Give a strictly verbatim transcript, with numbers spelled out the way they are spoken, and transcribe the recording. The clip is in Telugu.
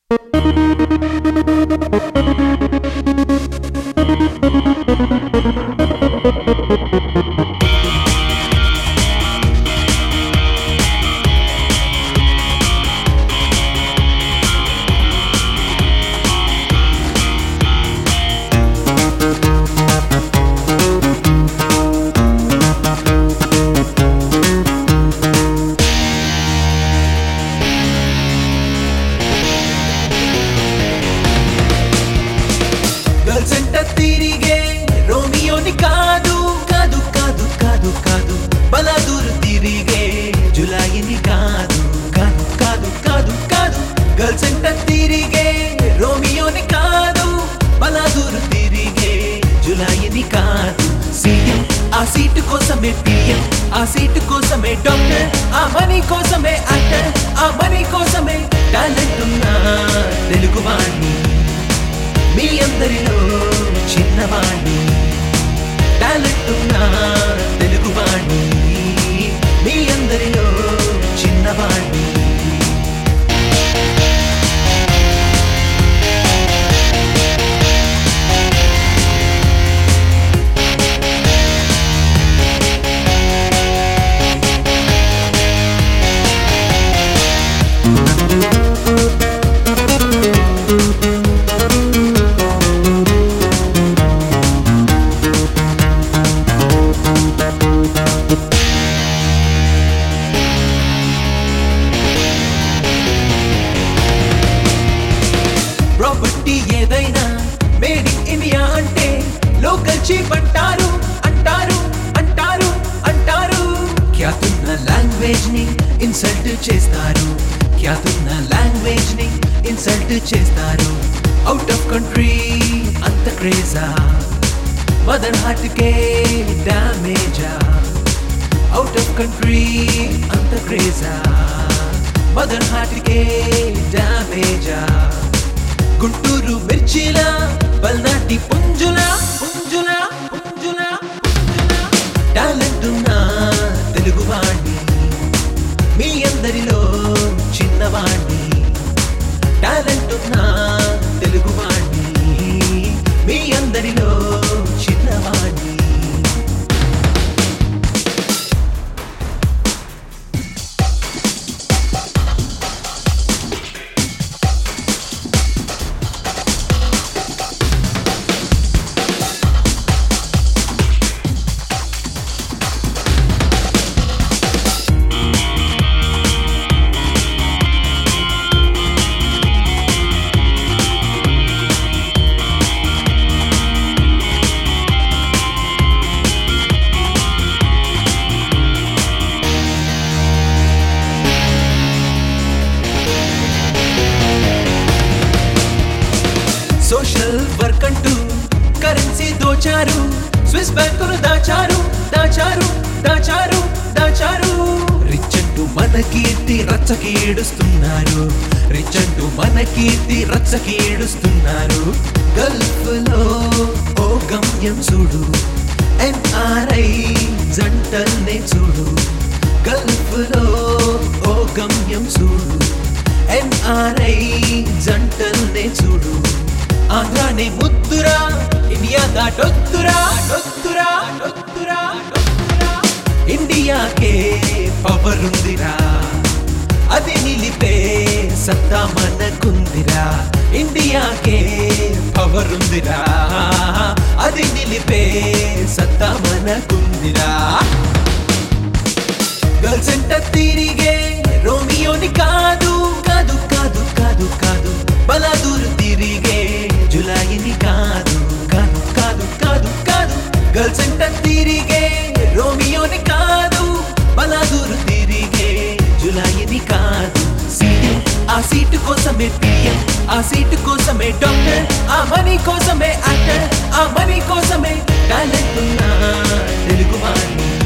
ఆ సీటు కోసమే పిఎం, ఆ సీటు కోసమే డాక్టర్, ఆ మనీ కోసమే యాక్టర్, ఆ మనీ కోసమే టాలెంట్ ఉన్న తెలుగువాణ్ణి, మీ అందరిలో చిన్నవాణ్ణి. టాలెంట్ ఉన్న తెలుగువాణ్ణి, మీ అందరిలో చిన్నవాణ్ణి. ప్రాపర్టీ ఏదైనా మేడ్ ఇన్ ఇండియా అంటే లోకల్ చీప్ అంటారు అంటారు అంటారు అంటారు. ఖ్యాతున్న లాంగ్వేజ్ ని ఇన్సల్ట్ చేస్తారు, ఖ్యాతున్న లాంగ్వేజ్ ని ఇన్సల్ట్ చేస్తారు. అవుట్ ఆఫ్ కంట్రీ అంత క్రేజా, మదర్ హార్ట్ కే డ్యామేజా. అవుట్ ఆఫ్ కంట్రీ అంత క్రేజా, మదర్ హార్ట్ కే డ్యామేజా. గుంటూరు మిర్చిలా పల్నాటి పుంజులా పుంజులా పుంజులా పుంజులా. టాలెంట్ ఉన్న తెలుగువాణ్ణి, మీ అందరిలో చిన్నవాణ్ణి. టాలెంట్ ఉన్న తెలుగువాణ్ణి, మీ అందరిలో చిన్నవాణ్ణి. సోషల్ వర్క్ అంటూ కరెన్సీ దోచారు, స్విస్ బ్యాంకులు దాచారు దాచారు దాచారు దాచారు. రిచ్ అంటూ మన కీర్తి రచ్చకి ఏడుస్తున్నారు, రిచ్ అంటూ మన కీర్తి రచ్చకి ఏడుస్తున్నారు. గల్ఫ్ లో ఓ గమ్యం చూడు, ఎన్ఆర్ఐ జంటల్నే చూడు. గల్ఫ్ లో ఓ గమ్యం చూడు, ఎన్ఆర్ఐ జంటల్నే చూడు. ఆంధ్రానే ముద్దురా, ఇండియా దాటొద్దురా డొద్దురా డొద్దురా డొద్దురా. ఇండియాకే పవర్ ఉందిరా, అది నిలిపే సత్తా మనకుందిరా. ఇండియాకే పవర్ ఉందిరా, అది నిలిపే సత్తా మనకుందిరా. గర్ల్స్ ఎంట తిరిగే రోమియోని కాదు కాదు కాదు కాదు కాదు. బలాదూరు తిరిగే జులాయిని కాదు కాదు కాదు కాదు కాదు. గర్ల్స్ ఎంట తిరిగే రోమియోని కాదు, బలాదూరు తిరిగే జులాయిని కాదు. సీఎం, ఆ సీటు కోసమే పిఎం, ఆ సీటు కోసమే డాక్టర్, ఆ మనీ కోసమే యాక్టర్, ఆ మనీ కోసమే టాలెంట్ ఉన్న తెలుగువాణ్ణి.